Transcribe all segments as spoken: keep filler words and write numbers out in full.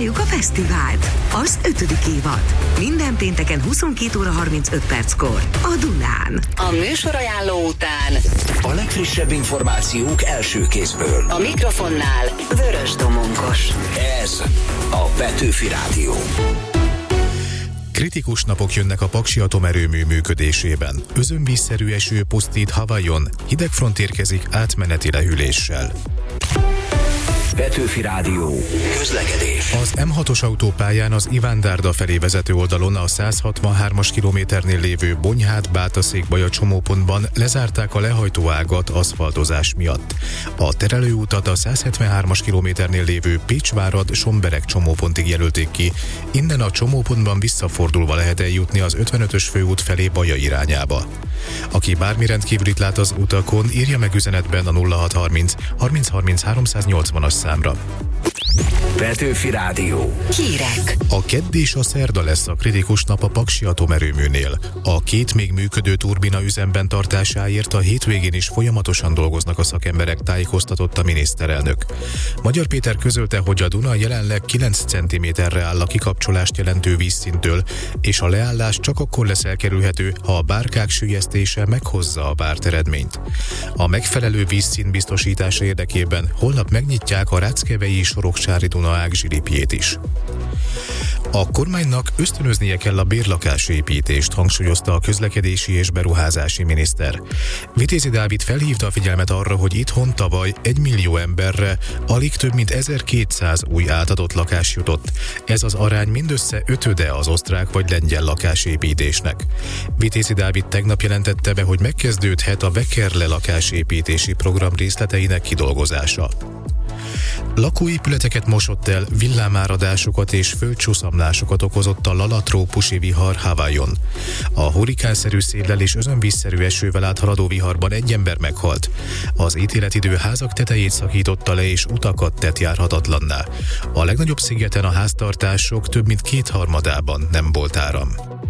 Várjuk a fesztivált! Az ötödik évad. Minden pénteken huszonkét óra harmincöt perckor a Dunán. A műsorajánló után a legfrissebb információk első kézből. A mikrofonnál Vörös Domonkos. Ez a Petőfi Rádió. Kritikus napok jönnek a Paksi atomerőmű működésében. Özönvízszerű eső pusztít Hawaiion, hidegfront érkezik átmeneti lehűléssel. Petőfi Rádió. Közlekedés. Az em hatos autópályán az Iván-Dárda felé vezető oldalon a száz hatvanhármas kilométernél lévő Bonyhát-Bátaszékbaja csomópontban lezárták a lehajtóágat aszfaltozás miatt. A terelőutat a száz hetvenhármas kilométernél lévő Pécsvárad-Sombereg csomópontig jelölték ki, innen a csomópontban visszafordulva lehet eljutni az ötvenötös főút felé Baja irányába. Aki bármi rendkívülit lát az utakon, írja meg üzenetben a nulla hat harminc harminc harminc háromszáznyolcvanas számra. Petőfi Rádió. Hírek. A kedd és a szerda lesz a kritikus nap a Paksi atomerőműnél. A két még működő turbina üzemben tartásáért a hétvégén is folyamatosan dolgoznak a szakemberek, tájékoztatott a miniszterelnök. Magyar Péter közölte, hogy a Duna jelenleg kilenc centiméterre áll a kikapcsolást jelentő vízszintől, és a leállás csak akkor lesz elkerülhető, ha a bárkák süllyesztése meghozza a várt eredményt. A megfelelő vízszint biztosítása érdekében holnap megnyitják a Ráckevei Soroksári Dunaág zsilipjét is. A kormánynak ösztönöznie kell a bérlakásépítést, hangsúlyozta a közlekedési és beruházási miniszter. Vitézi Dávid felhívta a figyelmet arra, hogy itthon tavaly egy millió emberre alig több mint ezerkétszáz új átadott lakás jutott. Ez az arány mindössze ötöde az osztrák vagy lengyel lakásépítésnek. Vitézi Dávid tegnap jelentette be, hogy megkezdődhet a Vekerle lakásépítési program részleteinek kidolgozása. Lakóépületeket mosott el, villámáradásokat és földcsúszamlásokat okozott a Lala trópusi vihar Hawaiion. A hurrikánszerű széllel és özönvízszerű esővel áthaladó viharban egy ember meghalt. Az ítéletidő házak tetejét szakította le és utakat tett járhatatlanná. A legnagyobb szigeten a háztartások több mint kétharmadában nem volt áram.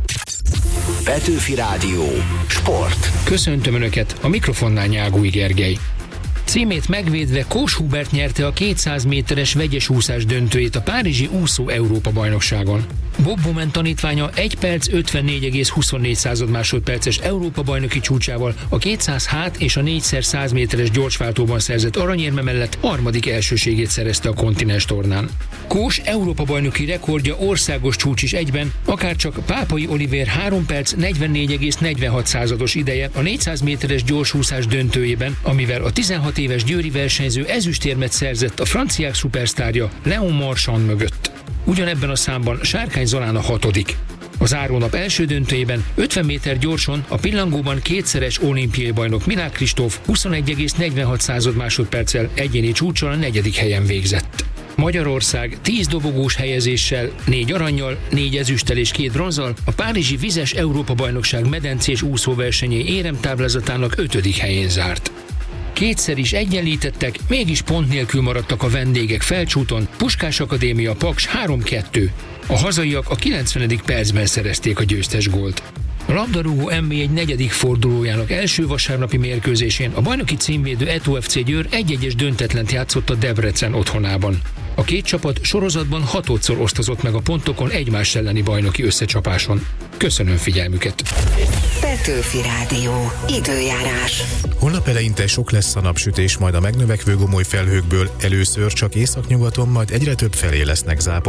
Petőfi Rádió. Sport. Köszöntöm Önöket, a mikrofonnál Nyágúj Gergely. Címét megvédve Kós Hubert nyerte a kétszáz méteres vegyes úszás döntőjét a párizsi úszó Európa-bajnokságon. Bob Bowman tanítványa egy perc ötvennégy egész huszonnégy másodperces Európa-bajnoki csúcsával a kétszáz hát és a négyszer száz méteres gyorsváltóban szerzett aranyérme mellett harmadik elsőségét szerezte a kontinens tornán. Kós Európa-bajnoki rekordja országos csúcs is egyben, akárcsak Pápai Olivér három perc negyvennégy egész negyvenhat százados ideje a négyszáz méteres gyorsúszás döntőjében, amivel a tizenhat éves győri versenyző ezüstérmet szerzett a franciák szupersztárja Léon Marchand mögött. Ugyanebben a számban Sárkány Zolán a hatodik. A zárónap első döntőjében ötven méter gyorson a pillangóban kétszeres olimpiai bajnok Milák Kristóf huszonegy egész negyvenhat másodperccel egyéni csúccsal a negyedik helyen végzett. Magyarország tíz dobogós helyezéssel, négy arannyal, négy ezüsttel és két bronzzal a párizsi vizes Európa-bajnokság medencés úszóversenyé éremtáblázatának ötödik helyén zárt. Kétszer is egyenlítettek, mégis pont nélkül maradtak a vendégek Felcsúton, Puskás Akadémia Paks három kettő. A hazaiak a kilencvenedik percben szerezték a győztes gólt. A labdarúgó en bé egy negyedik fordulójának első vasárnapi mérkőzésén a bajnoki címvédő é té o ef cé Győr egy egyes döntetlent játszott a Debrecen otthonában. A két csapat sorozatban hatodszor osztozott meg a pontokon egymás elleni bajnoki összecsapáson. Köszönöm figyelmüket! Petőfi Rádió. Időjárás. Holnap eleinte sok lesz a napsütés, majd a megnövekvő gomoly felhőkből először csak északnyugaton, majd egyre több felé lesznek záporok.